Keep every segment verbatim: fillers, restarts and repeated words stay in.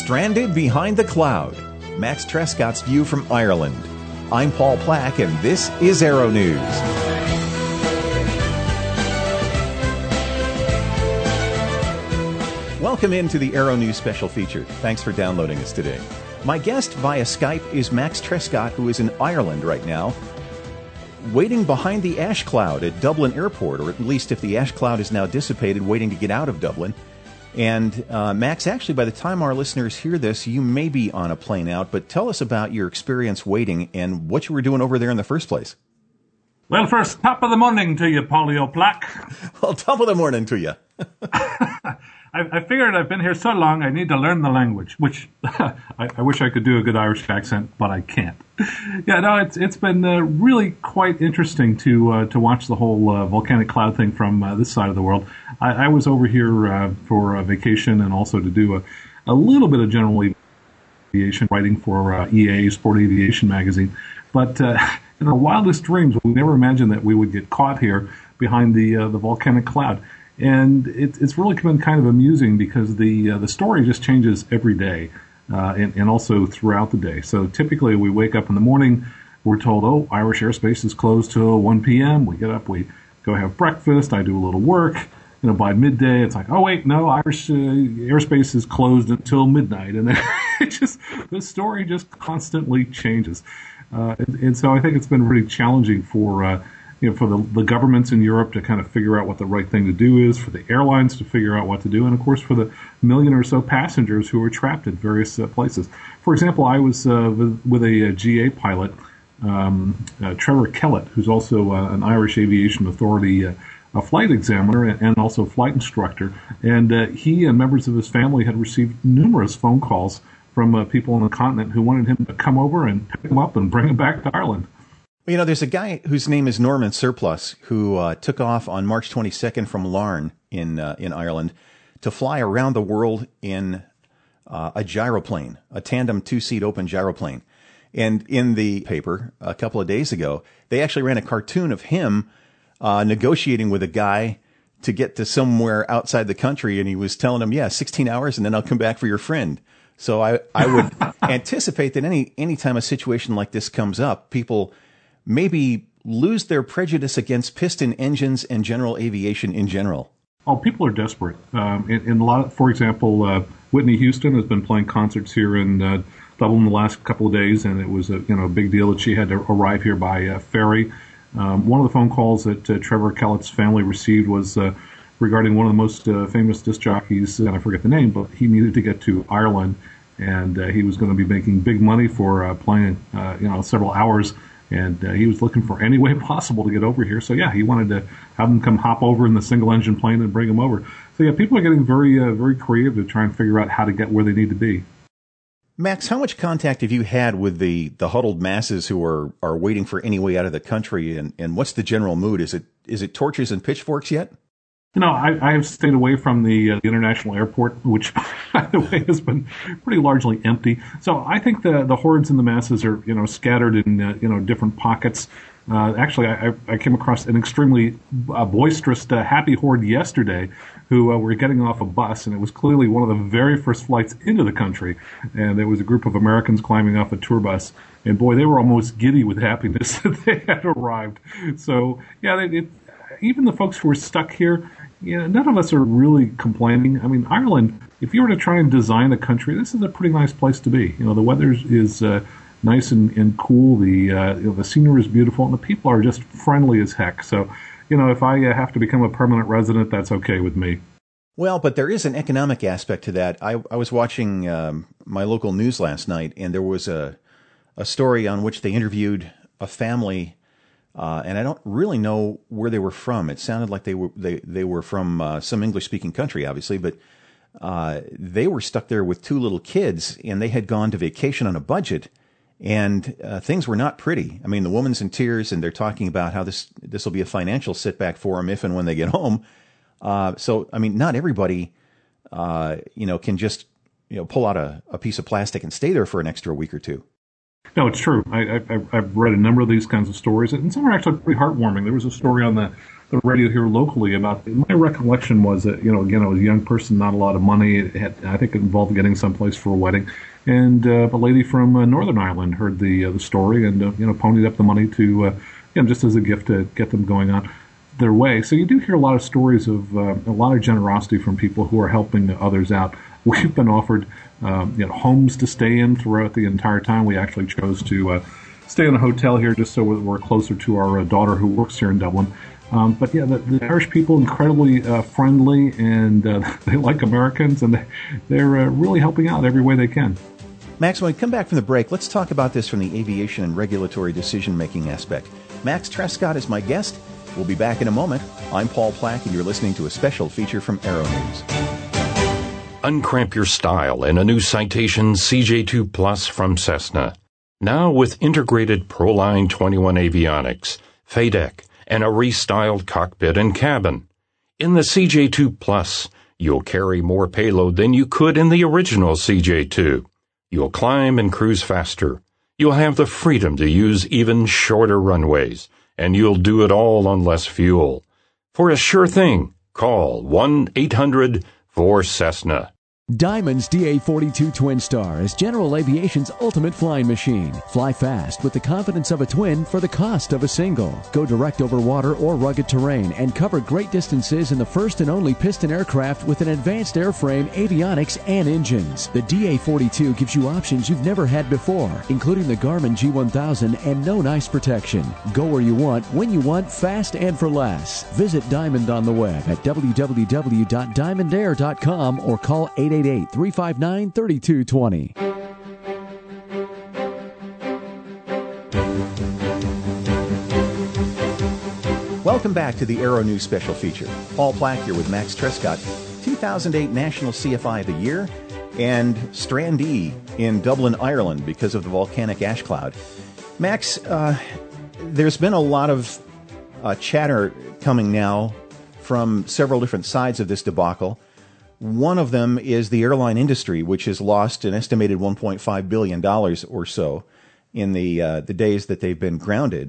Stranded Behind the Cloud, Max Trescott's view from Ireland. I'm Paul Plack, and this is Aero News. Welcome into the Aero News special feature. Thanks for downloading us today. My guest via Skype is Max Trescott, who is in Ireland right now, waiting behind the ash cloud at Dublin Airport, or at least if the ash cloud is now dissipated, waiting to get out of Dublin. And uh, Max, actually, by the time our listeners hear this, you may be on a plane out, but tell us about your experience waiting and what you were doing over there in the first place. Well, first, top of the morning to you, Paulio Plack. Well, top of the morning to you. I, I figured I've been here so long, I need to learn the language, which I, I wish I could do a good Irish accent, but I can't. Yeah, no, it's it's been uh, really quite interesting to uh, to watch the whole uh, volcanic cloud thing from uh, this side of the world. I, I was over here uh, for a vacation and also to do a, a little bit of general aviation writing for uh, E A, Sport Aviation magazine. But uh, in our wildest dreams, we never imagined that we would get caught here behind the uh, the volcanic cloud. And it, it's really been kind of amusing because the uh, the story just changes every day uh, and, and also throughout the day. So typically we wake up in the morning, we're told, oh, Irish airspace is closed till one p.m. We get up, we go have breakfast, I do a little work. You know, by midday, it's like, oh, wait, no, Irish uh, airspace is closed until midnight. And then it just, the story just constantly changes. Uh, and, and so I think it's been really challenging for uh, You know, for the, the governments in Europe to kind of figure out what the right thing to do is, for the airlines to figure out what to do, and of course for the million or so passengers who are trapped at various uh, places. For example, I was uh, with, with a, a G A pilot, um, uh, Trevor Kellett, who's also uh, an Irish Aviation Authority uh, a flight examiner and, and also flight instructor, and uh, he and members of his family had received numerous phone calls from uh, people on the continent who wanted him to come over and pick him up and bring him back to Ireland. You know, there's a guy whose name is Norman Surplus who uh, took off on March twenty-second from Larne in uh, in Ireland to fly around the world in uh, a gyroplane, a tandem two-seat open gyroplane. And in the paper a couple of days ago, they actually ran a cartoon of him uh, negotiating with a guy to get to somewhere outside the country, and he was telling him, yeah, sixteen hours, and then I'll come back for your friend. So I, I would anticipate that any any time a situation like this comes up, people maybe lose their prejudice against piston engines and general aviation in general. Oh, people are desperate. Um, in, in a lot of, for example, uh, Whitney Houston has been playing concerts here in uh, Dublin the last couple of days, and it was a you know a big deal that she had to arrive here by uh, ferry. Um, one of the phone calls that uh, Trevor Kellett's family received was uh, regarding one of the most uh, famous disc jockeys, and I forget the name, but he needed to get to Ireland, and uh, he was going to be making big money for uh, playing uh, you know several hours. And uh, he was looking for any way possible to get over here. So, yeah, he wanted to have them come hop over in the single-engine plane and bring him over. So, yeah, people are getting very, uh, very creative to try and figure out how to get where they need to be. Max, how much contact have you had with the, the huddled masses who are, are waiting for any way out of the country? And, and what's the general mood? Is it is it torches and pitchforks yet? You know, I, I have stayed away from the uh, international airport, which, by the way, has been pretty largely empty. So I think the the hordes and the masses are, you know, scattered in, uh, you know, different pockets. Uh, actually, I, I came across an extremely uh, boisterous, uh, happy horde yesterday who uh, were getting off a bus, and it was clearly one of the very first flights into the country. And there was a group of Americans climbing off a tour bus. And, boy, they were almost giddy with happiness that they had arrived. So, yeah, it, it, even the folks who are stuck here, you know, none of us are really complaining. I mean, Ireland, if you were to try and design a country, this is a pretty nice place to be. You know, the weather is uh, nice and, and cool. The uh, you know, the scenery is beautiful, and the people are just friendly as heck. So, you know, if I uh, have to become a permanent resident, that's okay with me. Well, but there is an economic aspect to that. I, I was watching um, my local news last night, and there was a a story on which they interviewed a family. Uh, and I don't really know where they were from. It sounded like they were they, they were from uh, some English-speaking country, obviously, but uh, they were stuck there with two little kids, and they had gone to vacation on a budget, and uh, things were not pretty. I mean, the woman's in tears, and they're talking about how this this will be a financial setback for them if and when they get home. Uh, so, I mean, not everybody, uh, you know, can just you know pull out a, a piece of plastic and stay there for an extra week or two. No, it's true. I, I, I've read a number of these kinds of stories, and some are actually pretty heartwarming. There was a story on the the radio here locally about, my recollection was that, you know, again, I was a young person, not a lot of money. It had, I think it involved getting someplace for a wedding. And uh, a lady from uh, Northern Ireland heard the uh, the story and, uh, you know, ponied up the money to, uh, you know, just as a gift to get them going on their way. So you do hear a lot of stories of uh, a lot of generosity from people who are helping others out. We've been offered, um, you know, homes to stay in throughout the entire time. We actually chose to uh, stay in a hotel here just so we're closer to our uh, daughter who works here in Dublin. Um, but yeah, the, the Irish people incredibly uh, friendly, and uh, they like Americans, and they, they're uh, really helping out every way they can. Max, when we come back from the break, let's talk about this from the aviation and regulatory decision-making aspect. Max Trescott is my guest. We'll be back in a moment. I'm Paul Plack, and you're listening to a special feature from Aero News. Uncramp your style in a new Citation C J two Plus from Cessna. Now with integrated Proline twenty-one avionics, F A D E C, and a restyled cockpit and cabin. In the C J two Plus, you'll carry more payload than you could in the original C J two. You'll climb and cruise faster. You'll have the freedom to use even shorter runways, and you'll do it all on less fuel. For a sure thing, call one eight hundred four Cessna. Diamond's D A forty-two Twin Star is General Aviation's ultimate flying machine. Fly fast with the confidence of a twin for the cost of a single. Go direct over water or rugged terrain and cover great distances in the first and only piston aircraft with an advanced airframe, avionics, and engines. The D A forty-two gives you options you've never had before, including the Garmin G one thousand and known ice protection. Go where you want, when you want, fast and for less. Visit Diamond on the web at w w w dot diamond air dot com or call eight eight eight, three five nine, three two two zero. Welcome back to the Aero News special feature. Paul Plack here with Max Trescott, two thousand eight National C F I of the Year, and strandee in Dublin, Ireland because of the volcanic ash cloud. Max, uh, there's been a lot of uh, chatter coming now from several different sides of this debacle. One of them is the airline industry, which has lost an estimated one point five billion dollars or so in the uh, the days that they've been grounded.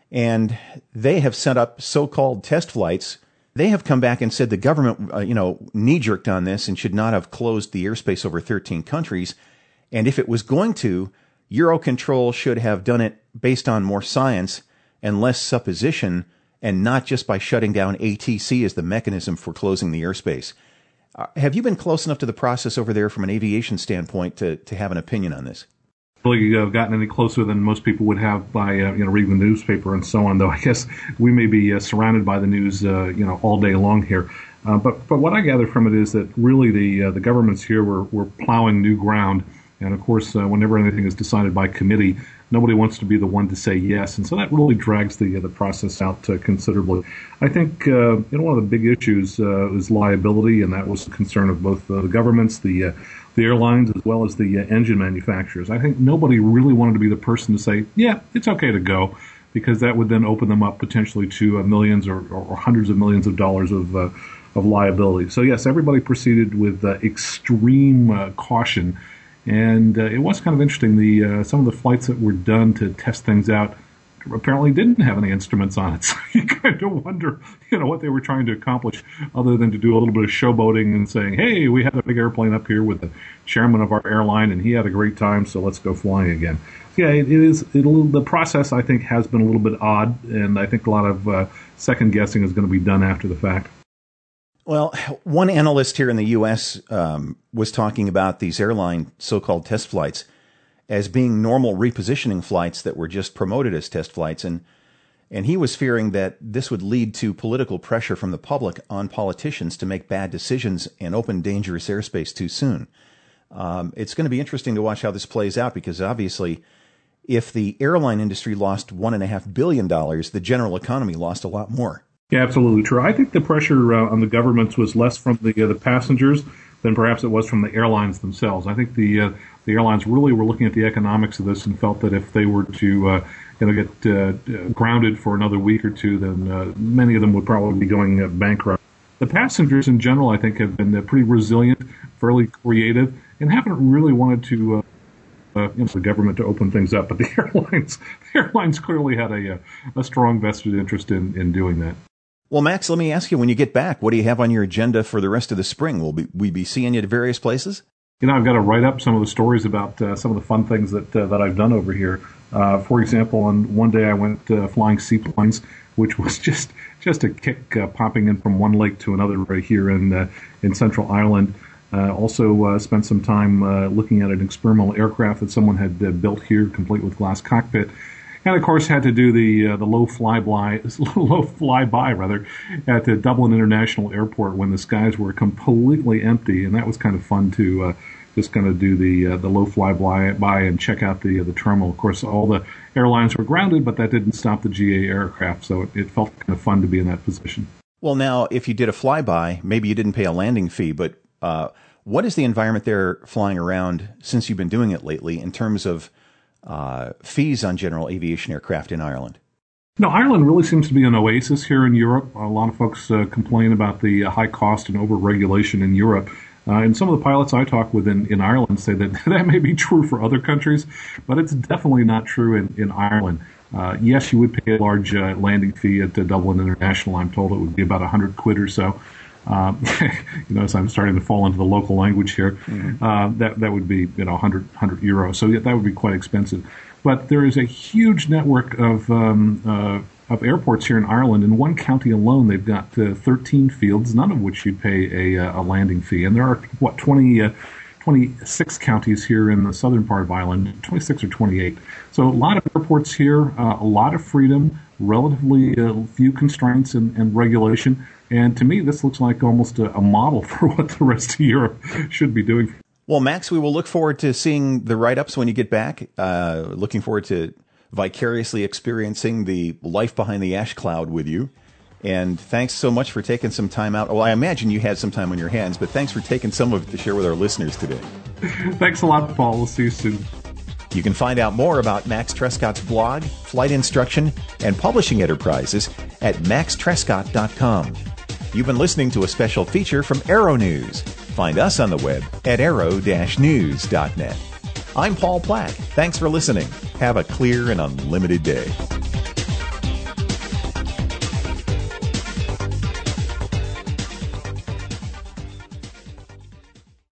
And they have set up so-called test flights. They have come back and said the government, uh, you know, knee-jerked on this and should not have closed the airspace over thirteen countries. And if it was going to, Eurocontrol should have done it based on more science and less supposition, and not just by shutting down A T C as the mechanism for closing the airspace. Uh, have you been close enough to the process over there from an aviation standpoint to, to have an opinion on this? Really uh, gotten any closer than most people would have by uh, you know reading the newspaper and so on. Though I guess we may be uh, surrounded by the news uh, you know all day long here. Uh, but but what I gather from it is that really the uh, the governments here were were plowing new ground. And of course, uh, whenever anything is decided by committee, nobody wants to be the one to say yes, and so that really drags the uh, the process out uh, considerably. I think uh, you know one of the big issues uh, is liability, and that was the concern of both uh, the governments, the uh, the airlines, as well as the uh, engine manufacturers. I think nobody really wanted to be the person to say, yeah, it's okay to go, because that would then open them up potentially to uh, millions or, or hundreds of millions of dollars of uh, of liability. So yes, everybody proceeded with uh, extreme uh, caution. And uh, it was kind of interesting. The uh, some of the flights that were done to test things out apparently didn't have any instruments on it. So you kind of wonder, you know, what they were trying to accomplish, other than to do a little bit of showboating and saying, "Hey, we had a big airplane up here with the chairman of our airline, and he had a great time, so let's go flying again." So yeah, it, it is. It'll, the process, I think, has been a little bit odd, and I think a lot of uh, second guessing is going to be done after the fact. Well, one analyst here in the U S um, was talking about these airline so-called test flights as being normal repositioning flights that were just promoted as test flights. And and he was fearing that this would lead to political pressure from the public on politicians to make bad decisions and open dangerous airspace too soon. Um, it's going to be interesting to watch how this plays out, because obviously if the airline industry lost one point five billion dollars, the general economy lost a lot more. Yeah, absolutely true. I think the pressure uh, on the governments was less from the uh, the passengers than perhaps it was from the airlines themselves. I think the uh, the airlines really were looking at the economics of this and felt that if they were to uh, you know get uh, grounded for another week or two, then uh, many of them would probably be going uh, bankrupt. The passengers in general, I think, have been uh, pretty resilient, fairly creative, and haven't really wanted to uh, uh, you know, the government to open things up. But the airlines, the airlines clearly had a a strong vested interest in in doing that. Well, Max, let me ask you, when you get back, what do you have on your agenda for the rest of the spring? Will we, we be seeing you at various places? You know, I've got to write up some of the stories about uh, some of the fun things that uh, that I've done over here. Uh, for example, on one day I went uh, flying seaplanes, which was just just a kick, uh, popping in from one lake to another right here in uh, in Central Ireland. Uh, also uh, spent some time uh, looking at an experimental aircraft that someone had uh, built here, complete with glass cockpit. And of course, had to do the uh, the low flyby, low flyby rather, at the Dublin International Airport when the skies were completely empty, and that was kind of fun to uh, just kind of do the uh, the low flyby by and check out the uh, the terminal. Of course, all the airlines were grounded, but that didn't stop the G A aircraft, so it, it felt kind of fun to be in that position. Well, now, if you did a flyby, maybe you didn't pay a landing fee, but uh, what is the environment there flying around since you've been doing it lately in terms of Uh, fees on general aviation aircraft in Ireland? No, Ireland really seems to be an oasis here in Europe. A lot of folks uh, complain about the uh, high cost and over-regulation in Europe. Uh, and some of the pilots I talk with in, in Ireland say that that may be true for other countries, but it's definitely not true in, in Ireland. Uh, yes, you would pay a large uh, landing fee at uh, Dublin International. I'm told it would be about one hundred quid or so. Uh, you know, so I'm starting to fall into the local language here. Mm-hmm. Uh, that that would be, you know, one hundred, one hundred euros. So yeah, that would be quite expensive. But there is a huge network of um, uh, of airports here in Ireland. In one county alone, they've got uh, thirteen fields, none of which you'd pay a, a landing fee. And there are, what, twenty, uh, twenty-six counties here in the southern part of Ireland, twenty-six or twenty-eight. So a lot of airports here, uh, a lot of freedom, relatively uh, few constraints and, and regulation. And to me, this looks like almost a, a model for what the rest of Europe should be doing. Well, Max, we will look forward to seeing the write-ups when you get back. Uh, looking forward to vicariously experiencing the life behind the ash cloud with you. And thanks so much for taking some time out. Well, I imagine you had some time on your hands, but thanks for taking some of it to share with our listeners today. Thanks a lot, Paul. We'll see you soon. You can find out more about Max Trescott's blog, flight instruction, and publishing enterprises at max trescott dot com. You've been listening to a special feature from Aero News. Find us on the web at aero dash news dot net. I'm Paul Plack. Thanks for listening. Have a clear and unlimited day.